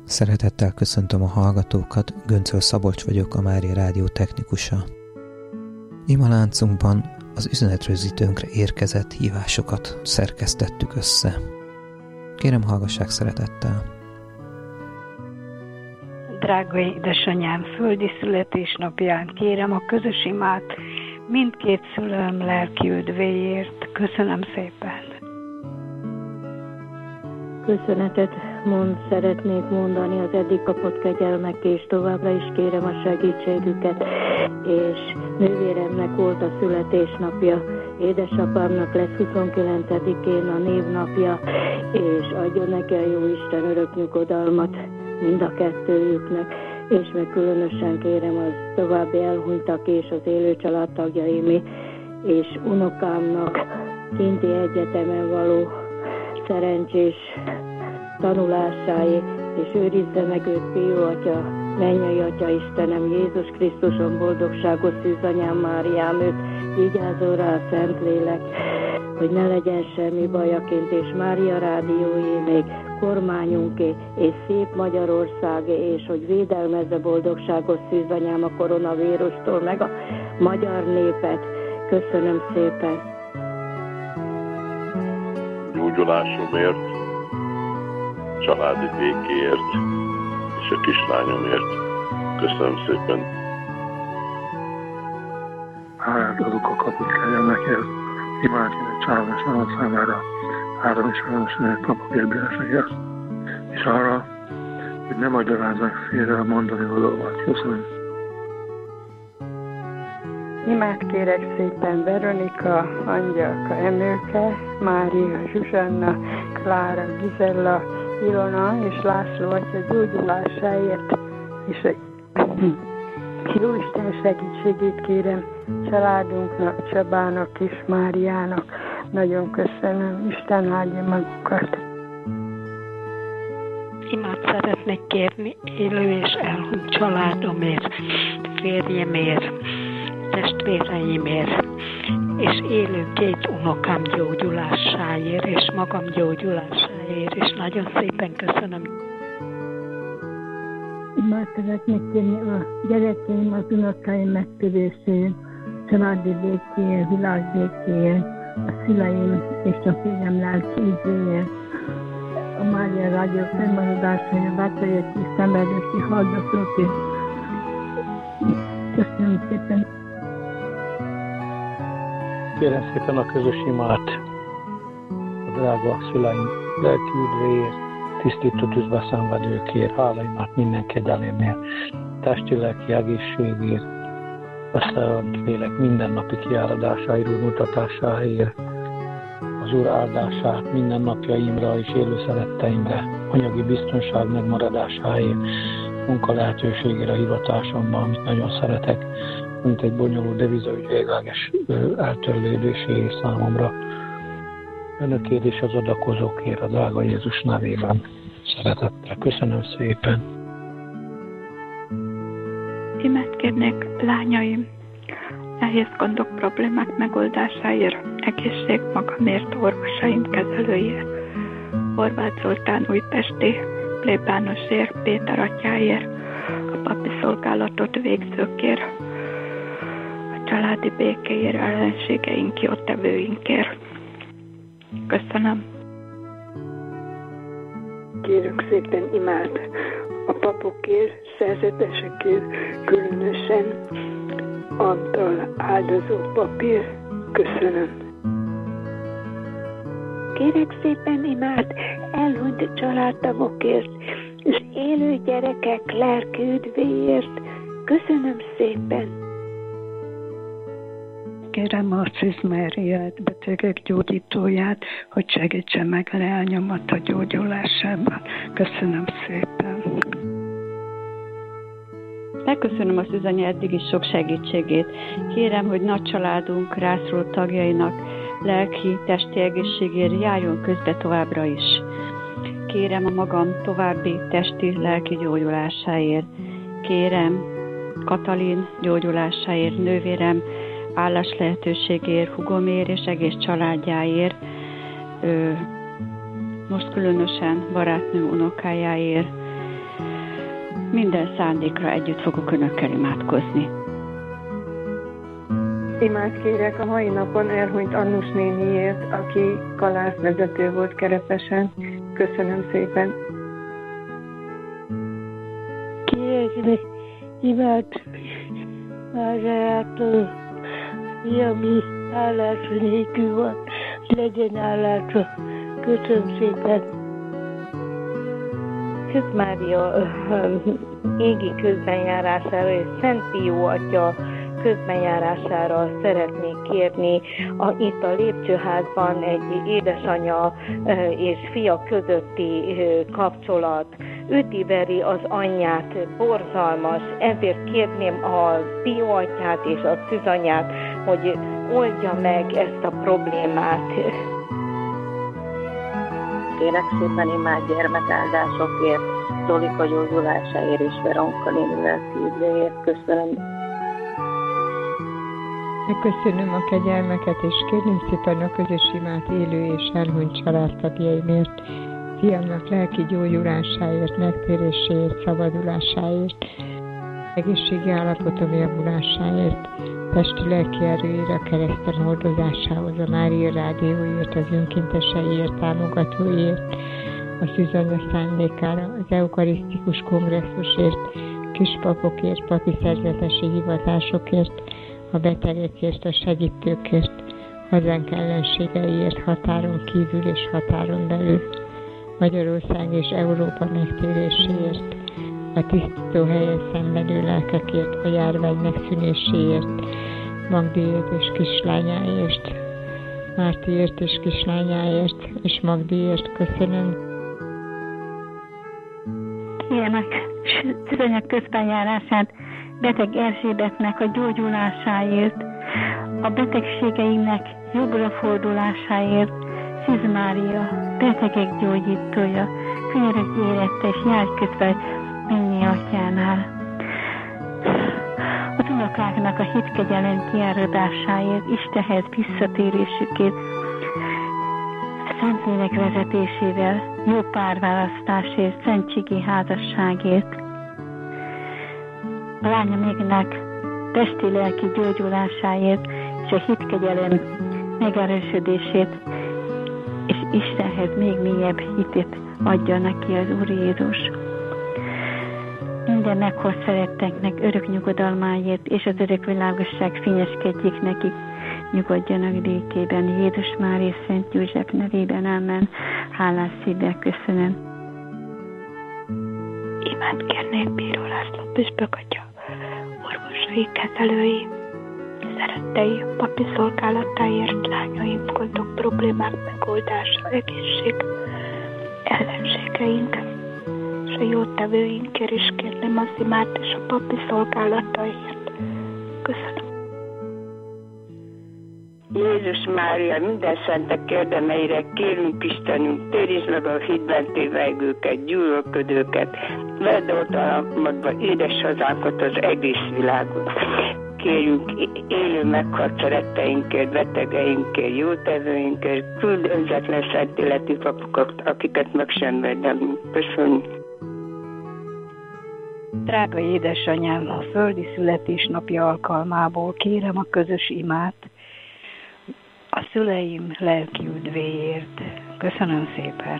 Szeretettel köszöntöm a hallgatókat, Göncöl Szabolcs vagyok, a Mária Rádió technikusa. Imaláncunkban az üzenetrögzítőnkre érkezett hívásokat szerkesztettük össze. Kérem, hallgassák szeretettel! Drága édesanyám, földi születésnapján kérem a közös imát mindkét szülőm lelki üdvéért. Köszönöm szépen! Köszönetet szeretnék mondani az eddig kapott kegyelmek, és továbbra is kérem a segítségüket, és nővéremnek volt a születésnapja, édesapámnak lesz 29-én a névnapja, és adjon neki a Jóisten örök nyugodalmat mind a kettőjüknek, és meg különösen kérem az további elhunytak és az élő családtagjaimé, és unokámnak kinti egyetemen való szerencsés tanulásáé, és őrizze meg őt Pió Atya, mennyei Atya Istenem, Jézus Krisztuson, boldogságos szűzanyám Máriám, őt vigyázzon rá a Szentlélek, hogy ne legyen semmi bajaként, és Mária Rádióé még kormányunké, és szép Magyarországé, és hogy védelmezze boldogságos szűzanyám a koronavírustól, meg a magyar népet. Köszönöm szépen! Gyógyulásomért, családi békéért és a kislányomért. Köszönöm szépen. Hálát adok a kapott kegyelmekért, imádjának családosan a számára, áram és felelősségek napok érdekességért, és arra, hogy ne magyarázzák félre a mondani valómat. Köszönöm. Imát kérek szépen Veronika, Angyalka, Emőke, Mária, Zsuzsanna, Klára, Gizella, Ilona és László atya gyógyulásáért, és a Jóisten segítségét kérem családunknak, Csabának és Máriának. Nagyon köszönöm, Isten áldja magukat. Imát szeretnék kérni élő és elhunyt családomért, férjemért, testvéreimért, és élő két unokám gyógyulásáért, és magam gyógyulásáért, és nagyon szépen köszönöm. Imát szeretnék kérni a gyerekeim, az unokáim megtöréséért, családi békéért, világbékéért, a szüleim és a férjem lelki üdvéért, a Mária Rádió fennmaradásáért, bátorért és szemelősi hallgatókért. Köszönöm szépen! Kérem szépen a közös imát a drága szüleim lelki üdvéért, tisztító tűzbe szenvedőkért, hálaimát minden kegyelemért, testi-lelki egészségért, összeadvélek mindennapi kiáradásáért, úrmutatásáért, az Úr áldását minden napjaimra és élő szeretteimre, anyagi biztonság megmaradásáért, munka lehetőségére a hivatásomban, amit nagyon szeretek, mint egy bonyolult devizaügy végleges eltörlődéséért számomra. Önökért és az adakozókért a drága Jézus nevében szeretettel. Köszönöm szépen! Imát kérnék lányaim nehéz gondok, problémák megoldásáért, egészség magamért, orvosaim, kezelőért, Horváth Zoltán újpesti plébánosért, Péter atyáért, a papi szolgálatot végzőkért, a családi békéért, ellenségeink, jótevőinkért. Köszönöm. Kérünk szépen imát a papokért, szerzetesekért, különösen Antal áldozó papír. Köszönöm. Kérek szépen imát elhunyt családtagokért és élő gyerekek lelki üdvéért. Köszönöm szépen. Kérem Arcis Máriát, betegek gyógyítóját, hogy segítse meg leányomat a gyógyulásában. Köszönöm szépen. Megköszönöm a szűzanya eddigi sok segítségét. Kérem, hogy nagy családunk rászoruló tagjainak lelki, testi egészségért járjon közbe továbbra is. Kérem a magam további testi, lelki gyógyulásáért. Kérem Katalin gyógyulásáért, nővérem állás lehetőségért, hugomért és egész családjáért, most különösen barátnő unokájáért, minden szándékra együtt fogok önökkel imádkozni. Imád kérek a mai napon elhunyt Annus néniért, aki kalászvezető volt Kerepesen. Köszönöm szépen. Kérek imád Máriától, ami állás nélkül van, legyen állása. Köszönöm szépen. Szűz Mária égi közbenjárására és Szent Pió atya közbenjárására szeretnék kérni. Itt a lépcsőházban egy édesanya és fia közötti kapcsolat ütiveri az anyját, borzalmas, ezért kérném a Pió atyát és a szűzanyát, hogy oldja meg ezt a problémát. Kérek szépen imád gyermekáldásokért, Zolika gyógyulásáért és Veronka néni lelki üdvéért. Köszönöm. Megköszönöm a kegyelmeket, és kérném szépen a közös imát élő és elhunyt családtagjaimért, fiamnak lelki gyógyulásáért, megtéréséért, szabadulásáért, egészségi állapotom javulásáért, testi lelki erőért, a kereszten hordozásához, a Mária rádióért, az önkénteseiért, támogatóért, a szűzanya szándékára, az eukarisztikus kongresszusért, kispapokért, papi szerzetesi hivatásokért, a betegekért, a segítőkért, hazánk ellenségeiért, határon kívül és határon belül, Magyarország és Európa megtéréséért, a tisztító helyen szenvedő lelkekért, a járvány megszűnéséért, Magdiért és kislányáért, Mártiért és kislányáért, és Magdiért köszönöm. Kérnek szűzanyag közbenjárását beteg Erzsébetnek a gyógyulásáért, a betegségeinek jobbra fordulásáért, Szűz Mária, betegek gyógyítója, könyörögj érette és járj közben Menni atyánál. Az unokáknak a hitkegyelem kiáradásáért, Istenhez visszatérésükért, Szentlélek vezetésével, jó párválasztásért, szentségi házasságért, a lányoméknak testi-lelki gyógyulásáért és a hitkegyelem megerősödését, és Istenhez még mélyebb hitét adja neki az Úr Jézus. Minden meghoz szeretteknek örök nyugodalmáért, és az örök világosság fényeskedjék nekik, nyugodjanak békében. Jézus Mária Szent József nevében, amen. Hálás szívvel köszönöm. Imád kérnék Bíró László püspök atya, orvosai, kezelői, szerettei, papi szolgálatáért, lányaim, gondok, problémák megoldása, egészség, ellenségeink, és a jótevőinkért is kérném az imát és a papi szolgálataért. Köszönöm. Jézus Mária, minden szentek érdemeire kérünk Istenünk, térítsd meg a hitben tévegőket, gyűlölködőket, vedd oltalmadba édes hazánkat, az egész világot. Kérjünk élő meghalt szeretteinkért, betegeinkért, jótevőinkért, küld önzetlen szent életű papukat, akiket meg sem védem. Köszönjük. Drága édesanyám, a földi születésnapja alkalmából kérem a közös imát a szüleim lelki üdvéért. Köszönöm szépen.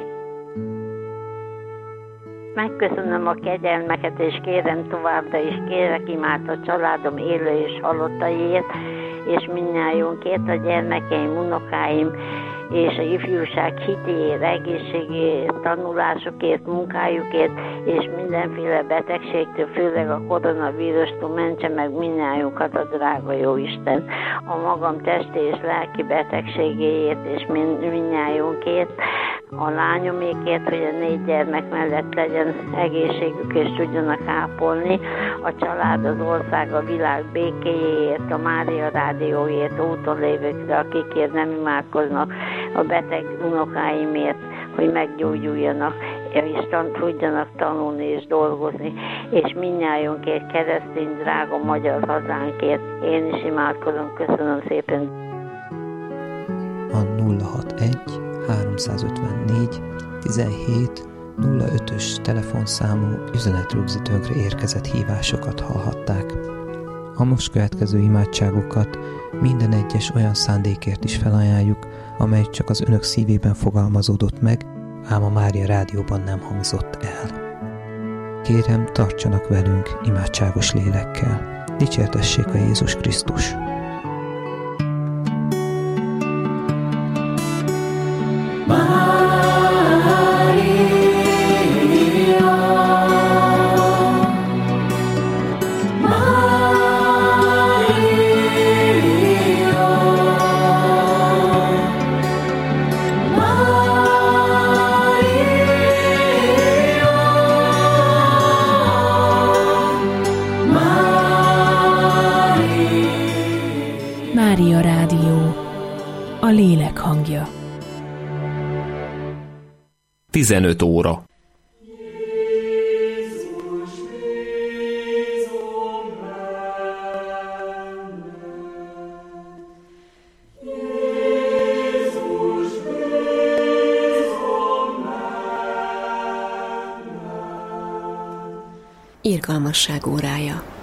Megköszönöm a kegyelmeket, és kérem továbbra is, kérek imát a családom élő és halottaiért, és mindnyájunkért, a gyermekeim, unokáim, és a ifjúság hitéért, egészségért, tanulásokért, munkájukért, és mindenféle betegségtől, főleg a koronavírustól mentse meg mindnyájunkat a drága Jóisten. A magam testi és lelki betegségéért, és mindnyájunkért, a lányomékért, hogy a 4 gyermek mellett legyen egészségük, és tudjanak ápolni, a család, az ország, a világ békéjéért, a Mária rádióért, úton lévőkre, akikért nem imádkoznak, a beteg unokáimért, hogy meggyógyuljanak, és tudjanak tanulni és dolgozni, és mindnyájunkért, keresztény, drága magyar hazánkért. Én is imádkozom, köszönöm szépen. A 061 354 17 05-ös telefonszámú üzenetrögzítőnkre érkezett hívásokat hallhatták. A most következő imádságokat minden egyes olyan szándékért is felajánljuk, amely csak az önök szívében fogalmazódott meg, ám a Mária Rádióban nem hangzott el. Kérem, tartsanak velünk imádságos lélekkel. Dicsértessék a Jézus Krisztus! Mária Rádió, a lélek hangja. 15 óra. Irgalmasság órája.